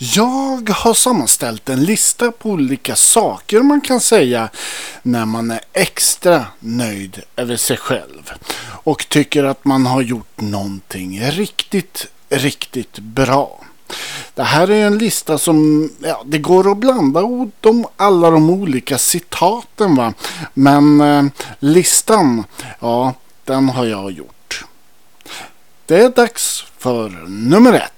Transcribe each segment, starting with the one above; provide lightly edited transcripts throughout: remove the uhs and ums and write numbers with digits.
Jag har sammanställt en lista på olika saker man kan säga när man är extra nöjd över sig själv och tycker att man har gjort någonting riktigt bra. Det här är en lista som, det går att blanda alla de olika citaten va. Men listan, den har jag gjort. Det är dags för nummer 1.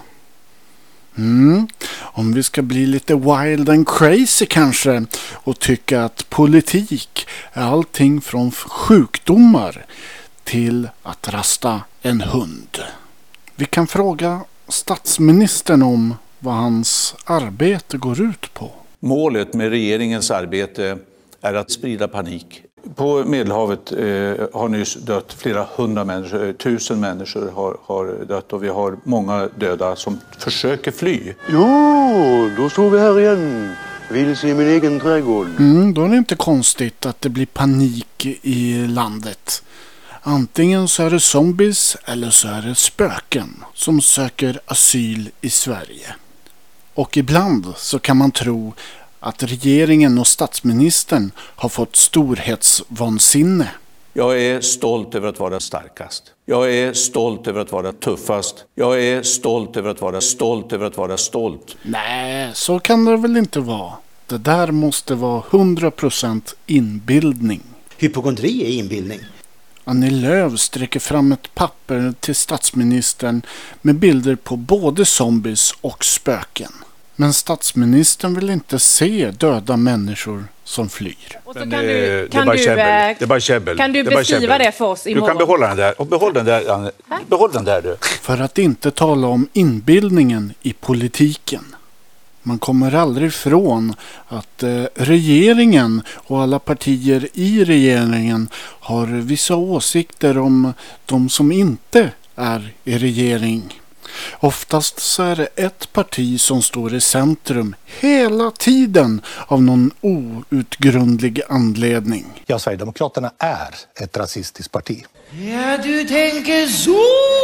Om vi ska bli lite wild and crazy kanske och tycka att politik är allting från sjukdomar till att rasta en hund. Vi kan fråga statsministern om vad hans arbete går ut på. Målet med regeringens arbete är att sprida panik. På Medelhavet har nyss dött flera 100 människor, 1000 människor har dött och vi har många döda som försöker fly. Jo, då står vi här igen. Vilse i min egen trädgård. Då är det inte konstigt att det blir panik i landet. Antingen så är det zombies eller så är det spöken som söker asyl i Sverige. Och ibland så kan man tro att regeringen och statsministern har fått storhetsvansinne. Jag är stolt över att vara starkast. Jag är stolt över att vara tuffast. Jag är stolt över att vara stolt. Nej, så kan det väl inte vara. Det där måste vara 100% inbildning. Hypokondri är inbildning. Annie Lööf sträcker fram ett papper till statsministern med bilder på både zombies och spöken. Men statsministern vill inte se döda människor som flyr. Och så kan du beskriva det för oss imorgon? Du kan behålla den där. Och behåll den där du. För att inte tala om inbildningen i politiken. Man kommer aldrig ifrån att regeringen och alla partier i regeringen har vissa åsikter om de som inte är i regering. Oftast så är det ett parti som står i centrum hela tiden av någon outgrundlig anledning. Ja, Sverigedemokraterna är ett rasistiskt parti. Ja, du tänker så!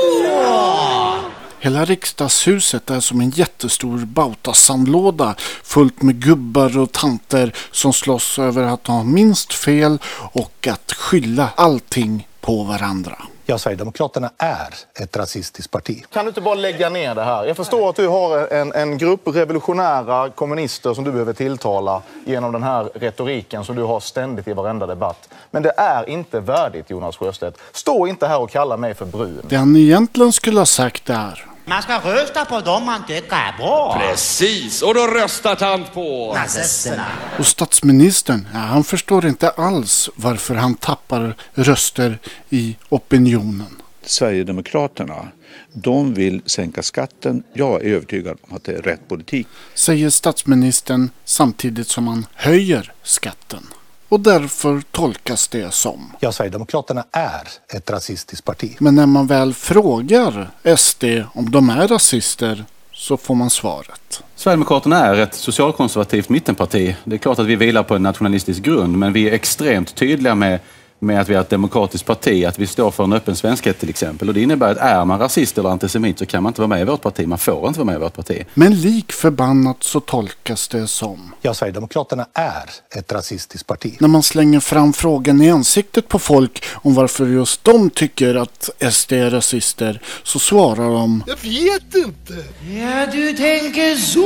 Hela riksdagshuset är som en jättestor bautasandlåda fullt med gubbar och tanter som slåss över att ha minst fel och att skylla allting på varandra. Ja, Sverigedemokraterna är ett rasistiskt parti. Kan du inte bara lägga ner det här? Jag förstår att du har en grupp revolutionära kommunister som du behöver tilltala genom den här retoriken som du har ständigt i varenda debatt. Men det är inte värdigt, Jonas Sjöstedt. Stå inte här och kalla mig för brun. Det han egentligen skulle ha sagt är: man ska rösta på dem man tycker är bra. Precis, och då röstar han på nazisterna. Och statsministern, han förstår inte alls varför han tappar röster i opinionen. Sverigedemokraterna, de vill sänka skatten. Jag är övertygad om att det är rätt politik. Säger statsministern samtidigt som han höjer skatten. Och därför tolkas det som: ja, Sverigedemokraterna är ett rasistiskt parti. Men när man väl frågar SD om de är rasister så får man svaret. Sverigedemokraterna är ett socialkonservativt mittenparti. Det är klart att vi vilar på en nationalistisk grund, men vi är extremt tydliga med att vi är ett demokratiskt parti, att vi står för en öppen svenskhet till exempel. Och det innebär att är man rasist eller antisemit så kan man inte vara med i vårt parti. Man får inte vara med i vårt parti. Men lik förbannat så tolkas det som: ja, Sverigedemokraterna är ett rasistiskt parti. När man slänger fram frågan i ansiktet på folk om varför just de tycker att SD är rasister så svarar de: jag vet inte. Ja, du tänker så!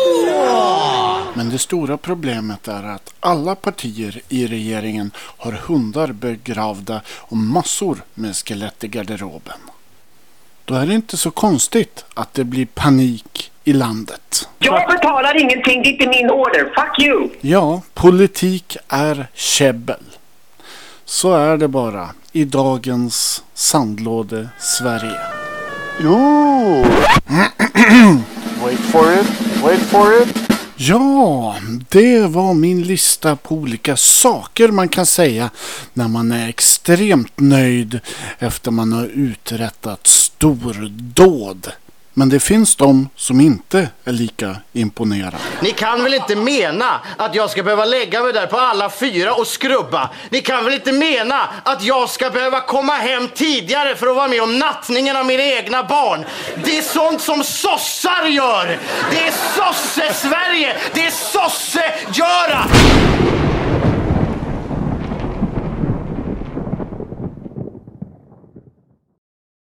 Men det stora problemet är att alla partier i regeringen har hundar begravda och massor med skelett i garderoben. Då är det inte så konstigt att det blir panik i landet. Jag betalar ingenting, det är inte min order. Fuck you! Ja, politik är käbbel. Så är det bara i dagens sandlåde Sverige. Jo! Wait for it. Ja, det var min lista på olika saker man kan säga när man är extremt nöjd efter man har uträttat stordåd Men det finns de som inte är lika imponerade. Ni kan väl inte mena att jag ska behöva lägga mig där på alla fyra och skrubba? Ni kan väl inte mena att jag ska behöva komma hem tidigare för att vara med om nattningen av mina egna barn? Det är sånt som sossar gör! Det är sosse-Sverige! Det är sosse-göra!